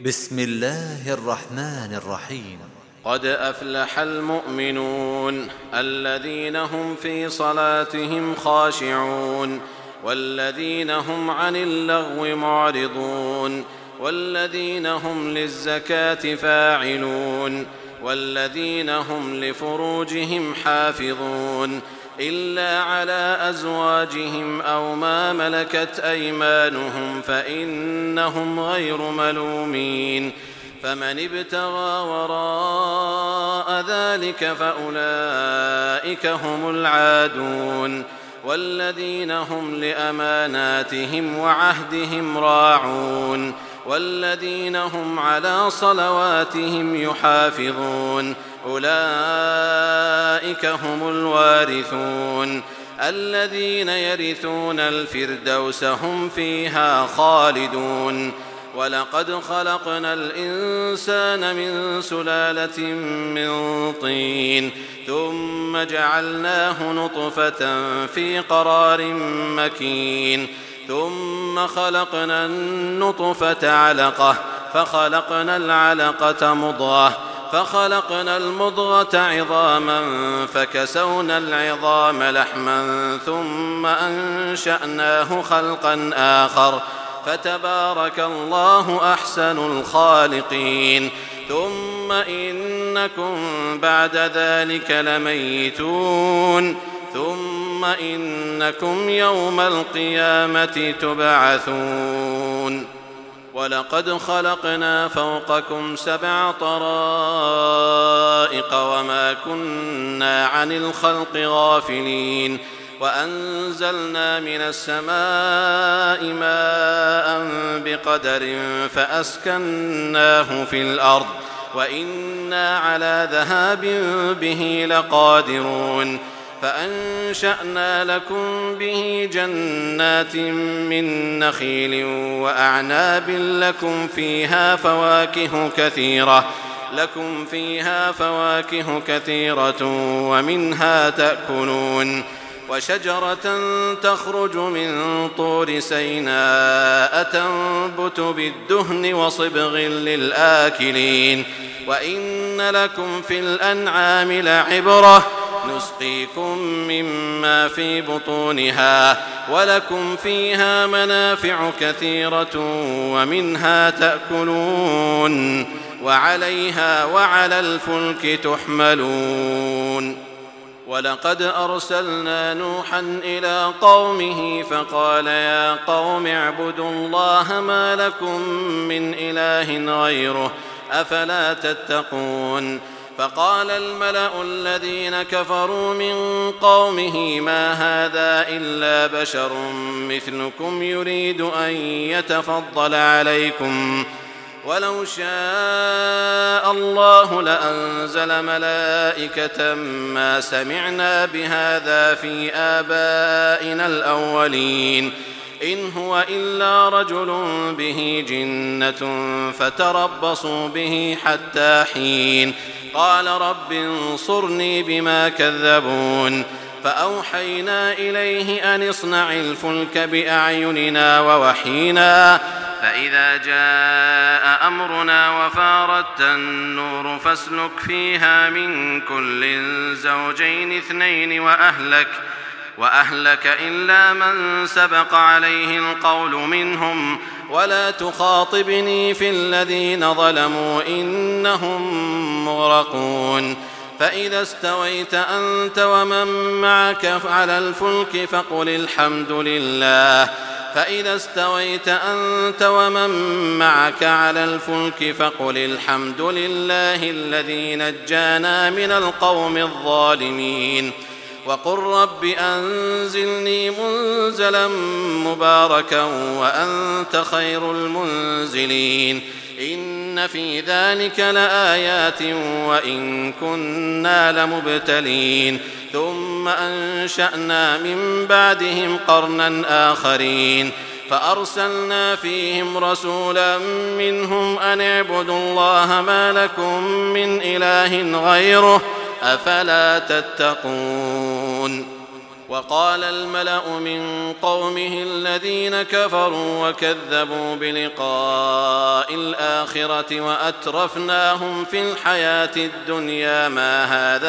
بسم الله الرحمن الرحيم. قد أفلح المؤمنون الذين هم في صلاتهم خاشعون والذين هم عن اللغو معرضون والذين هم للزكاة فاعلون والذين هم لفروجهم حافظون إلا على أزواجهم أو ما ملكت أيمانهم فإنهم غير ملومين. فمن ابتغى وراء ذلك فأولئك هم العادون والذين هم لأماناتهم وعهدهم راعون والذين هم على صلواتهم يحافظون أولئك هم الوارثون الذين يرثون الفردوس هم فيها خالدون. ولقد خلقنا الإنسان من سلالة من طين ثم جعلناه نطفة في قرار مكين ثم خلقنا النطفة علقة فخلقنا العلقة مضغة فخلقنا المضغة عظاما فكسونا العظام لحما ثم أنشأناه خلقا آخر فتبارك الله أحسن الخالقين. ثم إنكم بعد ذلك لميتون ثم إنكم يوم القيامة تبعثون. ولقد خلقنا فوقكم 7 طرائق وما كنا عن الخلق غافلين وأنزلنا من السماء ماء بقدر فأسكناه في الأرض وإنا على ذهاب به لقادرون. فأنشأنا لكم به جنات من نخيل وأعناب لكم فيها فواكه كثيرة ومنها تأكلون. وشجرة تخرج من طور سيناء تنبت بالدهن وصبغ للآكلين. وإن لكم في الأنعام لعبرة نسقيكم مما في بطونها ولكم فيها منافع كثيرة ومنها تأكلون وعليها وعلى الفلك تحملون. ولقد أرسلنا نوحا إلى قومه فقال يا قوم اعبدوا الله ما لكم من إله غيره أفلا تتقون. فقال الملأ الذين كفروا من قومه ما هذا إلا بشر مثلكم يريد أن يتفضل عليكم ولو شاء الله لأنزل ملائكة ما سمعنا بهذا في آبائنا الأولين إن هو إلا رجل به جنة فتربصوا به حتى حين. قال رب انصرني بما كذبون. فأوحينا إليه أن اصنع الفلك بأعيننا ووحينا فإذا جاء أمرنا وفارت النور فاسلك فيها من كل زوجين 2 وأهلك إلا من سبق عليه القول منهم ولا تخاطبني في الذين ظلموا إنهم مغرقون. فإذا استويت أنت ومن معك على الفلك فقل الحمد لله الذي نجانا من القوم الظالمين. وقل رب أنزلني منزلا مباركا وأنت خير المنزلين. إن في ذلك لآيات وإن كنا لمبتلين. ثم أنشأنا من بعدهم قرنا آخرين فأرسلنا فيهم رسولا منهم أن اعبدوا الله ما لكم من إله غيره أفلا تتقون. وقال الملأ من قومه الذين كفروا وكذبوا بلقاء الآخرة وأترفناهم في الحياة الدنيا ما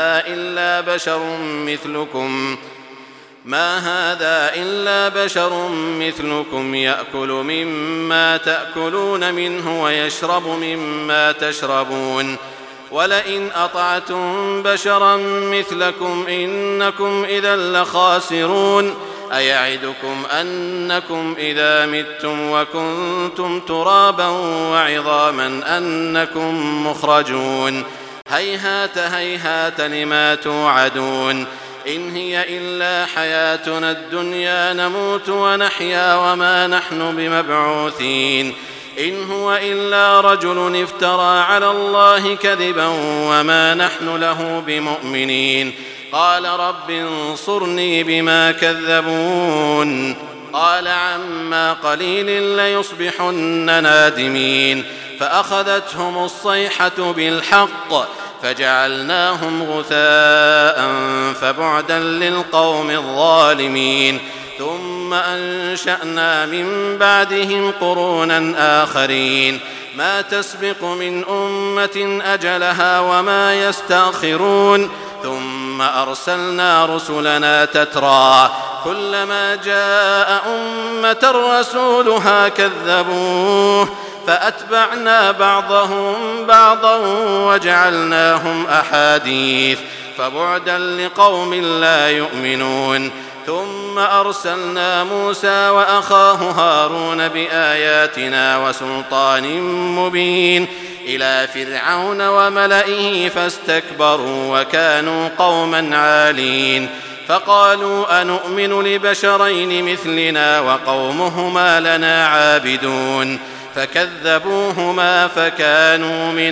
هذا إلا بشر مثلكم يأكل مما تأكلون منه ويشرب مما تشربون ولئن أطعتم بشرا مثلكم إنكم إذا لخاسرون أيعدكم أنكم إذا متم وكنتم ترابا وعظاما أنكم مخرجون هيهات هيهات لما توعدون إن هي إلا حياتنا الدنيا نموت ونحيا وما نحن بمبعوثين إن هو إلا رجل افترى على الله كذبا وما نحن له بمؤمنين قال رب انصرني بما كذبون قال عما قليل ليصبحن نادمين فأخذتهم الصيحة بالحق فجعلناهم غثاء فبعدا للقوم الظالمين ثم أنشأنا من بعدهم قرونا آخرين ما تسبق من أمة أجلها وما يستأخرون ثم أرسلنا رسلنا تترى كلما جاء أمة رسولها كذبوه فأتبعنا بعضهم بعضا وجعلناهم أحاديث فبعدا لقوم لا يؤمنون ثم أرسلنا موسى وأخاه هارون بآياتنا وسلطان مبين إلى فرعون وملئه فاستكبروا وكانوا قوما عالين فقالوا أنؤمن لبشرين مثلنا وقومهما لنا عابدون فكذبوهما فكانوا من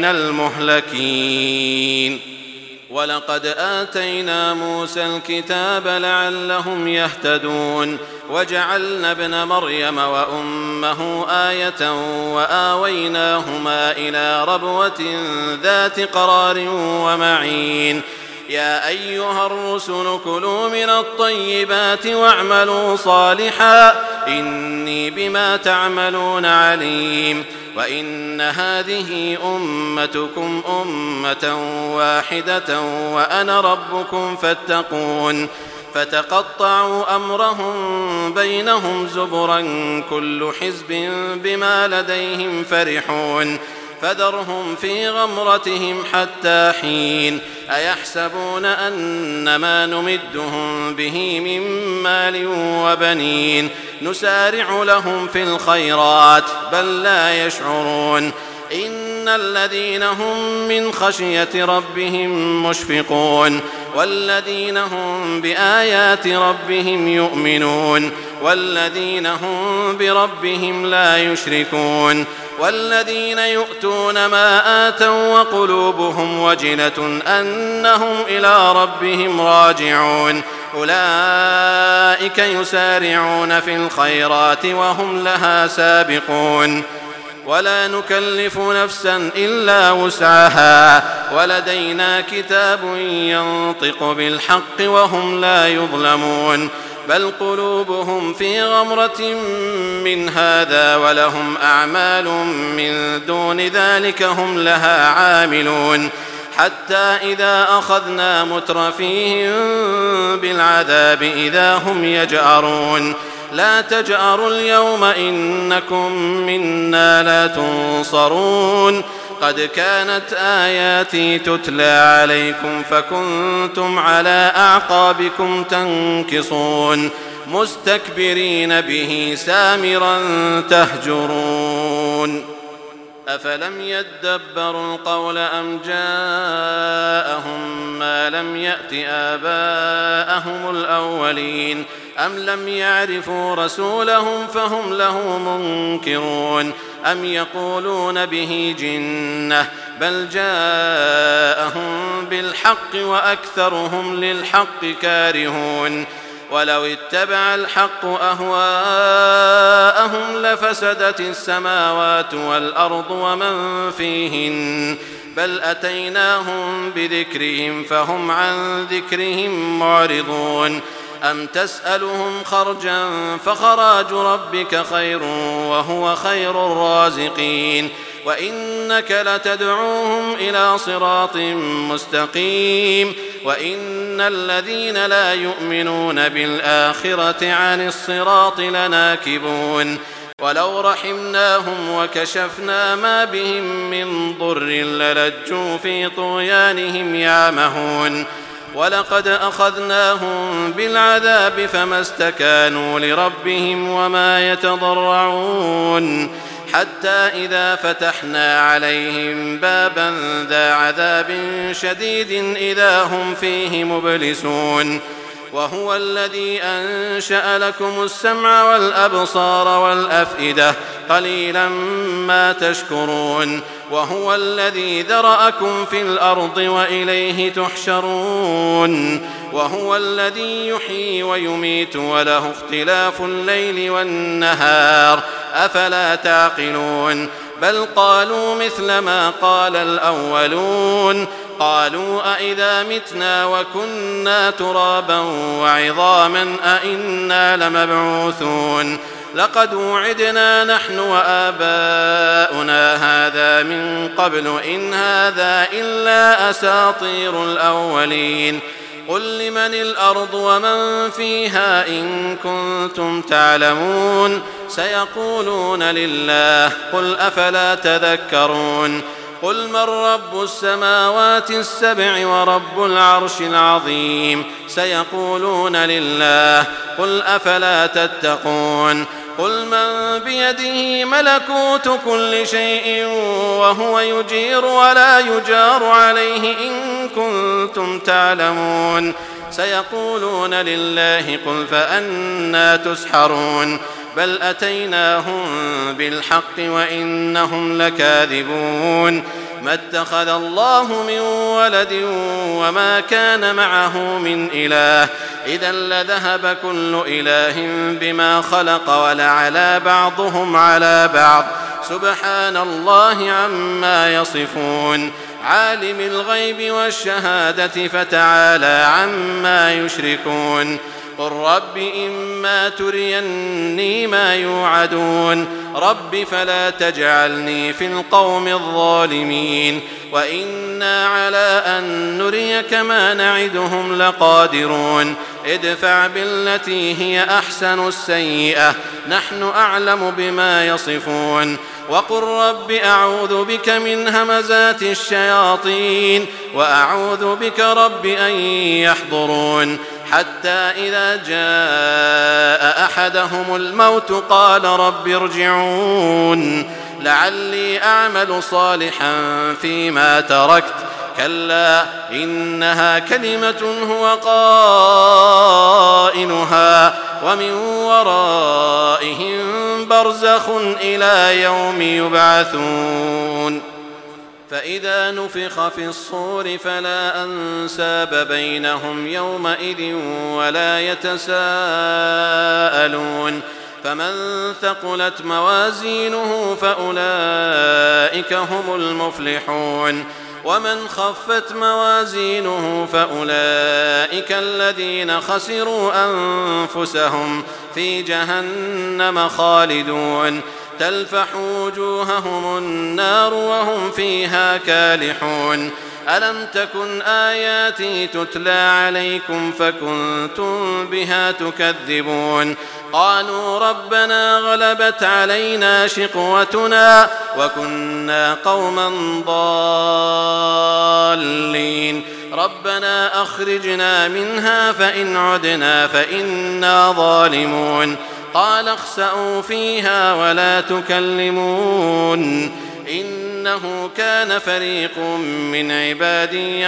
المهلكين ولقد آتينا موسى الكتاب لعلهم يهتدون وجعلنا ابن مريم وأمه آية وآويناهما إلى ربوة ذات قرار ومعين يا أيها الرسل كلوا من الطيبات واعملوا صالحا إني بما تعملون عليم وإن هذه أمتكم أمة واحدة وأنا ربكم فاتقون فتقطعوا أمرهم بينهم زبرا كل حزب بما لديهم فرحون فذرهم في غمرتهم حتى حين أيحسبون أن ما نمدهم به من مال وبنين نسارع لهم في الخيرات بل لا يشعرون إن الذين هم من خشية ربهم مشفقون والذين هم بآيات ربهم يؤمنون والذين هم بربهم لا يشركون والذين يؤتون ما آتوا وقلوبهم وجلة أنهم إلى ربهم راجعون أولئك يسارعون في الخيرات وهم لها سابقون ولا نكلف نفسا إلا وسعها ولدينا كتاب ينطق بالحق وهم لا يظلمون بل قلوبهم في غمرة من هذا ولهم أعمال من دون ذلك هم لها عاملون حتى إذا أخذنا مترفيهم بالعذاب إذا هم يجأرون لا تجأروا اليوم إنكم منا لا تنصرون قد كانت آياتي تتلى عليكم فكنتم على أعقابكم تنكصون مستكبرين به سامرا تهجرون أفلم يدبروا القول أم جاءهم ما لم يأت آباءهم الأولين أم لم يعرفوا رسولهم فهم له منكرون أم يقولون به جنة بل جاءهم بالحق وأكثرهم للحق كارهون ولو اتبع الحق أهواءهم لفسدت السماوات والأرض ومن فيهن بل أتيناهم بذكرهم فهم عن ذكرهم معرضون أم تسألهم خرجا فخراج ربك خير وهو خير الرازقين وإنك لتدعوهم إلى صراط مستقيم وإن الذين لا يؤمنون بالآخرة عن الصراط لناكبون ولو رحمناهم وكشفنا ما بهم من ضر للجوا في طغيانهم يعمهون ولقد أخذناهم بالعذاب فما استكانوا لربهم وما يتضرعون حتى إذا فتحنا عليهم بابا ذا عذاب شديد إذا هم فيه مبلسون وهو الذي أنشأ لكم السمع والأبصار والأفئدة قليلا ما تشكرون وهو الذي ذرأكم في الأرض وإليه تحشرون وهو الذي يحيي ويميت وله اختلاف الليل والنهار أفلا تعقلون بل قالوا مثل ما قال الأولون قالوا أئذا متنا وكنا ترابا وعظاما أئنا لمبعوثون لقد وعدنا نحن وآباؤنا هذا من قبل إن هذا إلا أساطير الأولين قل لمن الأرض ومن فيها إن كنتم تعلمون سيقولون لله قل أفلا تذكرون قل من رب السماوات السبع ورب العرش العظيم سيقولون لله قل أفلا تتقون قل من بيده ملكوت كل شيء وهو يجير ولا يجار عليه إن كنتم تعلمون سيقولون لله قل فأنى تسحرون بل أتيناهم بالحق وإنهم لكاذبون ما اتخذ الله من ولد وما كان معه من إله إذا لذهب كل إله بما خلق ولعلى بعضهم على بعض سبحان الله عما يصفون عالم الغيب والشهادة فتعالى عما يشركون قل رب إما تريني ما يوعدون رب فلا تجعلني في القوم الظالمين وإنا على أن نريك ما نعدهم لقادرون ادفع بالتي هي أحسن السيئة نحن أعلم بما يصفون وقل رب أعوذ بك من همزات الشياطين وأعوذ بك رب أن يحضرون حتى إذا جاء أحدهم الموت قال رب ارجعون لعلي أعمل صالحا فيما تركت كلا إنها كلمة هو قائلها ومن ورائهم برزخ إلى يوم يبعثون فإذا نفخ في الصور فلا أنساب بينهم يومئذ ولا يتساءلون فمن ثقلت موازينه فأولئك هم المفلحون ومن خفت موازينه فأولئك الذين خسروا أنفسهم في جهنم خالدون تلفح وجوههم النار وهم فيها كالحون ألم تكن آياتي تتلى عليكم فكنتم بها تكذبون قالوا ربنا غلبت علينا شقوتنا وكنا قوما ضالين ربنا أخرجنا منها فإن عدنا فإنا ظالمون قال اخسأوا فيها ولا تكلمون إنه كان فريق من عبادي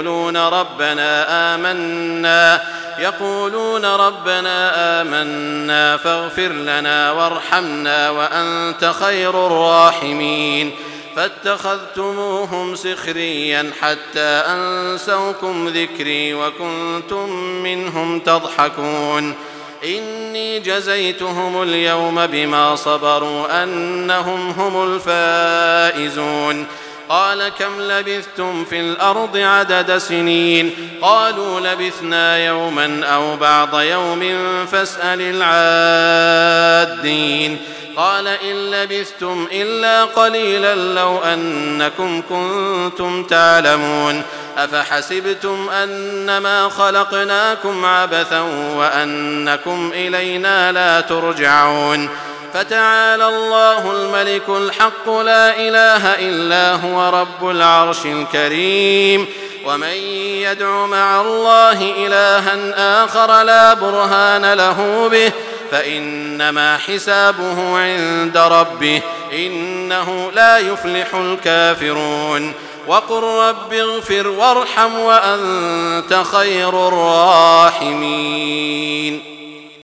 يقولون ربنا آمنا فاغفر لنا وارحمنا وأنت خير الراحمين فاتخذتموهم سخريا حتى أنسوكم ذكري وكنتم منهم تضحكون إني جزيتهم اليوم بما صبروا أنهم هم الفائزون قال كم لبثتم في الأرض عدد سنين قالوا لبثنا يوما أو بعض يوم فاسأل العادين قال إن لبثتم إلا قليلا لو أنكم كنتم تعلمون أفحسبتم أنما خلقناكم عبثا وأنكم إلينا لا ترجعون فتعالى الله الملك الحق لا إله إلا هو رب العرش الكريم ومن يدع مع الله إلها آخر لا برهان له به فإنما حسابه عند ربه إنه لا يفلح الكافرون وقل رب اغفر وارحم وأنت خير الراحمين